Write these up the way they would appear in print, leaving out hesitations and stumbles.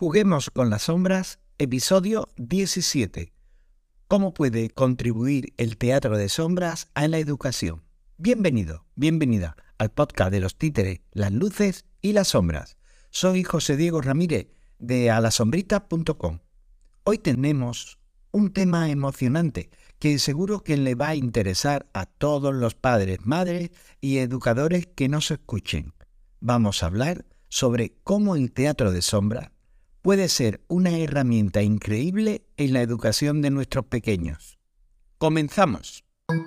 Juguemos con las sombras, episodio 17. ¿Cómo puede contribuir el teatro de sombras a la educación? Bienvenido, bienvenida al podcast de los títeres, las luces y las sombras. Soy José Diego Ramírez de alasombritas.com. Hoy tenemos un tema emocionante que seguro que le va a interesar a todos los padres, madres y educadores que nos escuchen. Vamos a hablar sobre cómo el teatro de sombras puede ser una herramienta increíble en la educación de nuestros pequeños. ¡Comenzamos!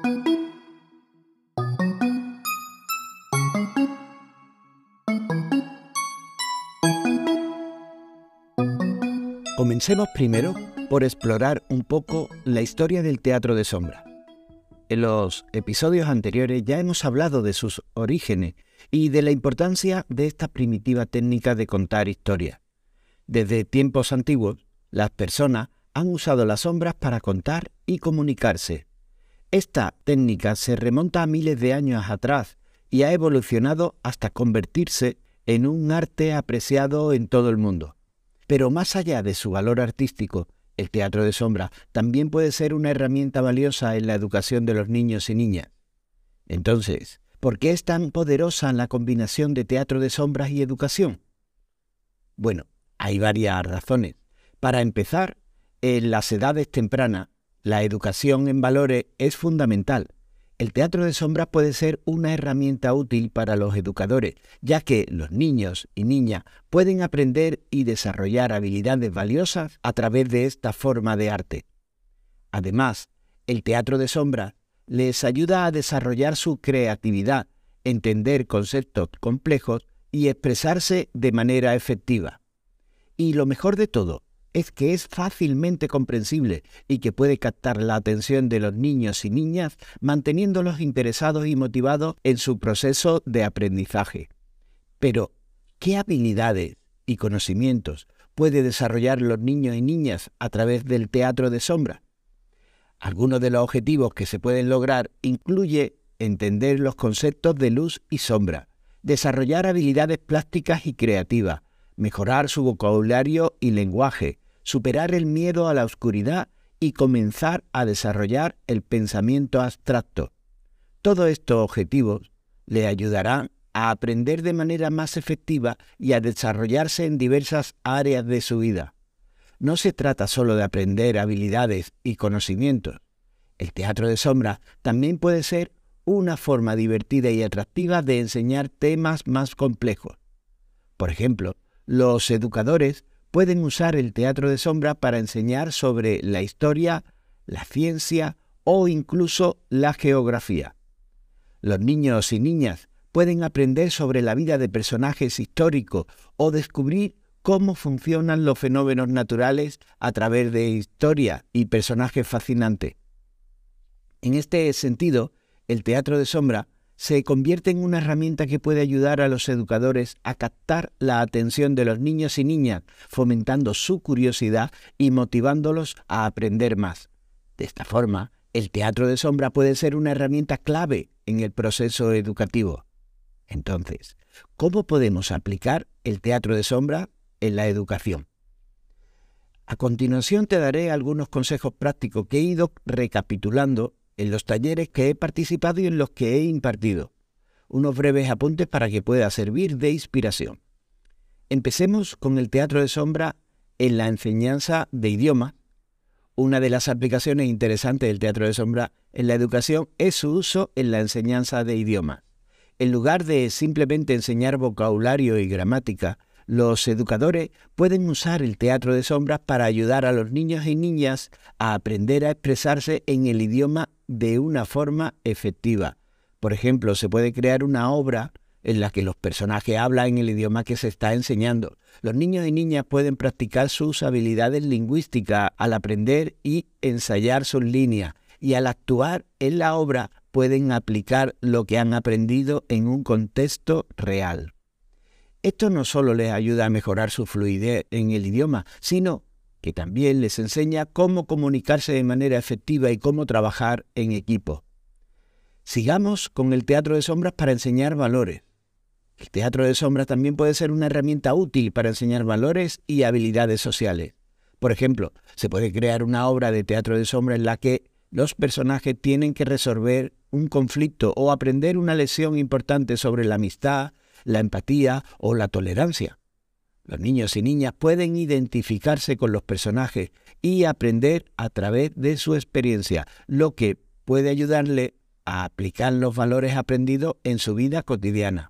Comencemos primero por explorar un poco la historia del teatro de sombra. En los episodios anteriores ya hemos hablado de sus orígenes y de la importancia de esta primitiva técnica de contar historias. Desde tiempos antiguos, las personas han usado las sombras para contar y comunicarse. Esta técnica se remonta a miles de años atrás y ha evolucionado hasta convertirse en un arte apreciado en todo el mundo. Pero más allá de su valor artístico, el teatro de sombra también puede ser una herramienta valiosa en la educación de los niños y niñas. Entonces, ¿por qué es tan poderosa la combinación de teatro de sombras y educación? Bueno, hay varias razones. Para empezar, en las edades tempranas, la educación en valores es fundamental. El teatro de sombras puede ser una herramienta útil para los educadores, ya que los niños y niñas pueden aprender y desarrollar habilidades valiosas a través de esta forma de arte. Además, el teatro de sombras les ayuda a desarrollar su creatividad, entender conceptos complejos y expresarse de manera efectiva. Y lo mejor de todo es que es fácilmente comprensible y que puede captar la atención de los niños y niñas, manteniéndolos interesados y motivados en su proceso de aprendizaje. Pero, ¿qué habilidades y conocimientos puede desarrollar los niños y niñas a través del teatro de sombra? Algunos de los objetivos que se pueden lograr incluye entender los conceptos de luz y sombra, desarrollar habilidades plásticas y creativas, mejorar su vocabulario y lenguaje, superar el miedo a la oscuridad y comenzar a desarrollar el pensamiento abstracto. Todos estos objetivos le ayudarán a aprender de manera más efectiva y a desarrollarse en diversas áreas de su vida. No se trata solo de aprender habilidades y conocimientos. El teatro de sombras también puede ser una forma divertida y atractiva de enseñar temas más complejos. Por ejemplo, los educadores pueden usar el teatro de sombra para enseñar sobre la historia, la ciencia o incluso la geografía. Los niños y niñas pueden aprender sobre la vida de personajes históricos o descubrir cómo funcionan los fenómenos naturales a través de historia y personajes fascinantes. En este sentido, el teatro de sombra se convierte en una herramienta que puede ayudar a los educadores a captar la atención de los niños y niñas, fomentando su curiosidad y motivándolos a aprender más. De esta forma, el teatro de sombra puede ser una herramienta clave en el proceso educativo. Entonces, ¿cómo podemos aplicar el teatro de sombra en la educación? A continuación te daré algunos consejos prácticos que he ido recapitulando en los talleres que he participado y en los que he impartido. Unos breves apuntes para que pueda servir de inspiración. Empecemos con el teatro de sombra en la enseñanza de idiomas. Una de las aplicaciones interesantes del teatro de sombra en la educación es su uso en la enseñanza de idiomas. En lugar de simplemente enseñar vocabulario y gramática, los educadores pueden usar el teatro de sombras para ayudar a los niños y niñas a aprender a expresarse en el idioma de una forma efectiva. Por ejemplo, se puede crear una obra en la que los personajes hablan en el idioma que se está enseñando. Los niños y niñas pueden practicar sus habilidades lingüísticas al aprender y ensayar sus líneas, y al actuar en la obra pueden aplicar lo que han aprendido en un contexto real. Esto no solo les ayuda a mejorar su fluidez en el idioma, sino que también les enseña cómo comunicarse de manera efectiva y cómo trabajar en equipo. Sigamos con el teatro de sombras para enseñar valores. El teatro de sombra también puede ser una herramienta útil para enseñar valores y habilidades sociales. Por ejemplo, se puede crear una obra de teatro de sombra en la que los personajes tienen que resolver un conflicto o aprender una lección importante sobre la amistad, la empatía o la tolerancia. Los niños y niñas pueden identificarse con los personajes y aprender a través de su experiencia, lo que puede ayudarle a aplicar los valores aprendidos en su vida cotidiana.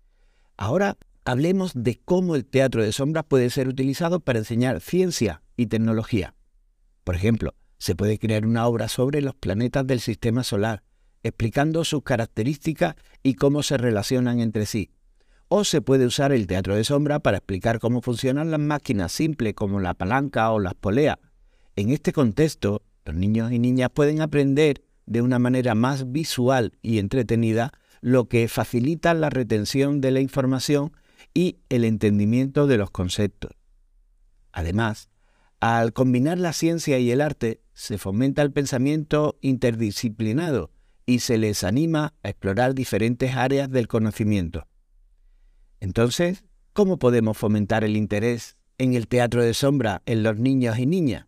Ahora hablemos de cómo el teatro de sombras puede ser utilizado para enseñar ciencia y tecnología. Por ejemplo, se puede crear una obra sobre los planetas del sistema solar, explicando sus características y cómo se relacionan entre sí. O se puede usar el teatro de sombra para explicar cómo funcionan las máquinas simples como la palanca o las poleas. En este contexto, los niños y niñas pueden aprender de una manera más visual y entretenida, lo que facilita la retención de la información y el entendimiento de los conceptos. Además, al combinar la ciencia y el arte, se fomenta el pensamiento interdisciplinado y se les anima a explorar diferentes áreas del conocimiento. Entonces, ¿cómo podemos fomentar el interés en el teatro de sombra en los niños y niñas?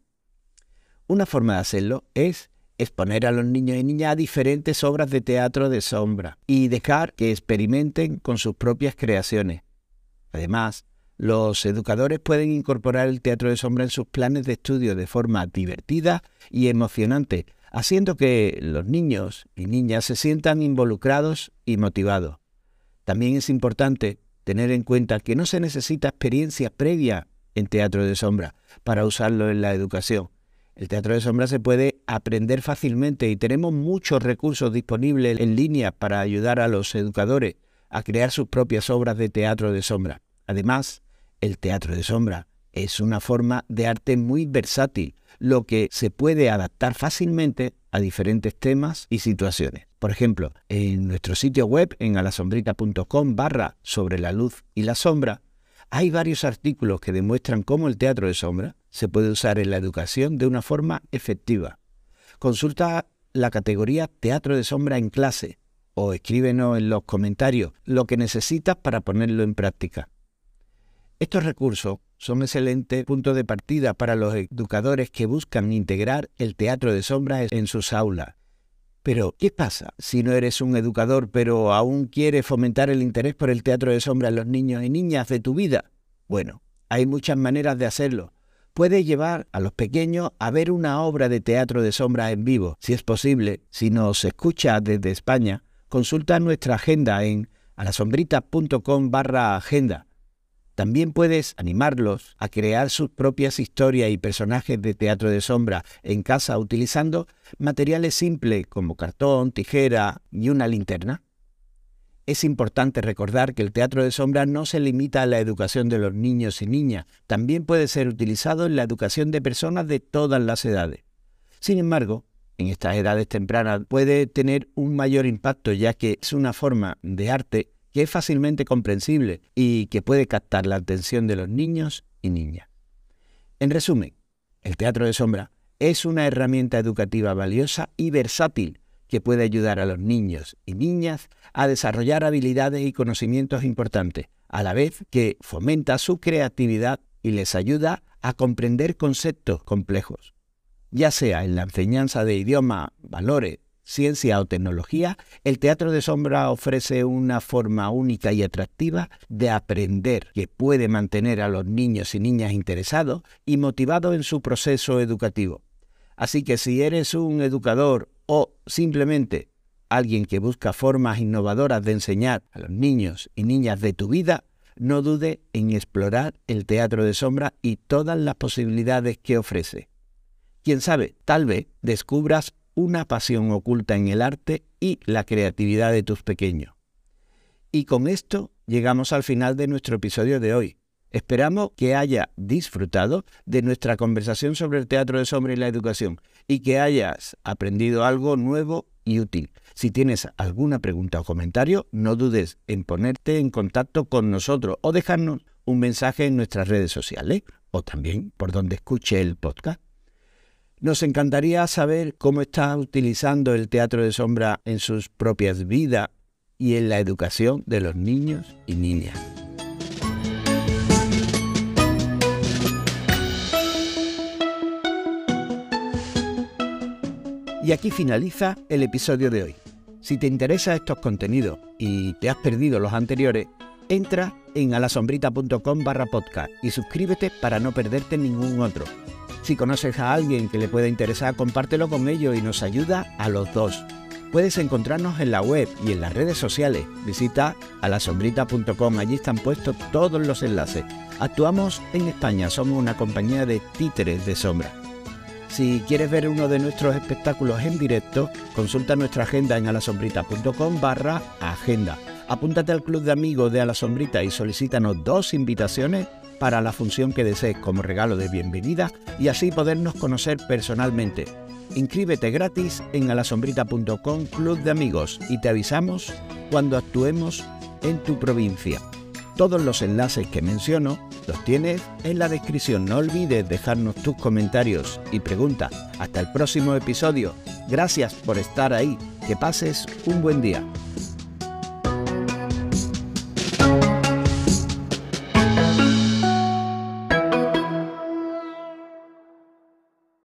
Una forma de hacerlo es exponer a los niños y niñas a diferentes obras de teatro de sombra y dejar que experimenten con sus propias creaciones. Además, los educadores pueden incorporar el teatro de sombra en sus planes de estudio de forma divertida y emocionante, haciendo que los niños y niñas se sientan involucrados y motivados. También es importante tener en cuenta que no se necesita experiencia previa en teatro de sombra para usarlo en la educación. El teatro de sombra se puede aprender fácilmente y tenemos muchos recursos disponibles en línea para ayudar a los educadores a crear sus propias obras de teatro de sombra. Además, el teatro de sombra es una forma de arte muy versátil, lo que se puede adaptar fácilmente a diferentes temas y situaciones. Por ejemplo, en nuestro sitio web, en alasombrita.com/sobre la luz y la sombra, hay varios artículos que demuestran cómo el teatro de sombra se puede usar en la educación de una forma efectiva. Consulta la categoría Teatro de sombra en clase o escríbenos en los comentarios lo que necesitas para ponerlo en práctica. Estos recursos son excelentes puntos de partida para los educadores que buscan integrar el teatro de sombra en sus aulas. Pero, ¿qué pasa si no eres un educador pero aún quieres fomentar el interés por el teatro de sombra en los niños y niñas de tu vida? Bueno, hay muchas maneras de hacerlo. Puedes llevar a los pequeños a ver una obra de teatro de sombra en vivo. Si es posible, si nos escuchas desde España, consulta nuestra agenda en alasombrita.com/agenda. También puedes animarlos a crear sus propias historias y personajes de teatro de sombra en casa utilizando materiales simples como cartón, tijera y una linterna. Es importante recordar que el teatro de sombra no se limita a la educación de los niños y niñas, también puede ser utilizado en la educación de personas de todas las edades. Sin embargo, en estas edades tempranas puede tener un mayor impacto ya que es una forma de arte que es fácilmente comprensible y que puede captar la atención de los niños y niñas. En resumen, el teatro de sombra es una herramienta educativa valiosa y versátil que puede ayudar a los niños y niñas a desarrollar habilidades y conocimientos importantes, a la vez que fomenta su creatividad y les ayuda a comprender conceptos complejos. Ya sea en la enseñanza de idioma, valores, ciencia o tecnología, el teatro de sombra ofrece una forma única y atractiva de aprender que puede mantener a los niños y niñas interesados y motivados en su proceso educativo. Así que si eres un educador o simplemente alguien que busca formas innovadoras de enseñar a los niños y niñas de tu vida, no dude en explorar el teatro de sombra y todas las posibilidades que ofrece. Quién sabe, tal vez descubras una pasión oculta en el arte y la creatividad de tus pequeños. Y con esto llegamos al final de nuestro episodio de hoy. Esperamos que haya disfrutado de nuestra conversación sobre el teatro de sombra y la educación y que hayas aprendido algo nuevo y útil. Si tienes alguna pregunta o comentario, no dudes en ponerte en contacto con nosotros o dejarnos un mensaje en nuestras redes sociales o también por donde escuche el podcast. Nos encantaría saber cómo estás utilizando el teatro de sombra en sus propias vidas y en la educación de los niños y niñas. Y aquí finaliza el episodio de hoy. Si te interesan estos contenidos y te has perdido los anteriores, entra en alasombrita.com/podcast y suscríbete para no perderte ningún otro. Si conoces a alguien que le pueda interesar, compártelo con ellos y nos ayuda a los dos. Puedes encontrarnos en la web y en las redes sociales. Visita alasombrita.com, allí están puestos todos los enlaces. Actuamos en España, somos una compañía de títeres de sombra. Si quieres ver uno de nuestros espectáculos en directo, consulta nuestra agenda en alasombrita.com/agenda. Apúntate al club de amigos de A la Sombrita y solicítanos 2 invitaciones para la función que desees como regalo de bienvenida y así podernos conocer personalmente. Inscríbete gratis en alasombrita.com Club de Amigos y te avisamos cuando actuemos en tu provincia. Todos los enlaces que menciono los tienes en la descripción. No olvides dejarnos tus comentarios y preguntas. Hasta el próximo episodio. Gracias por estar ahí. Que pases un buen día.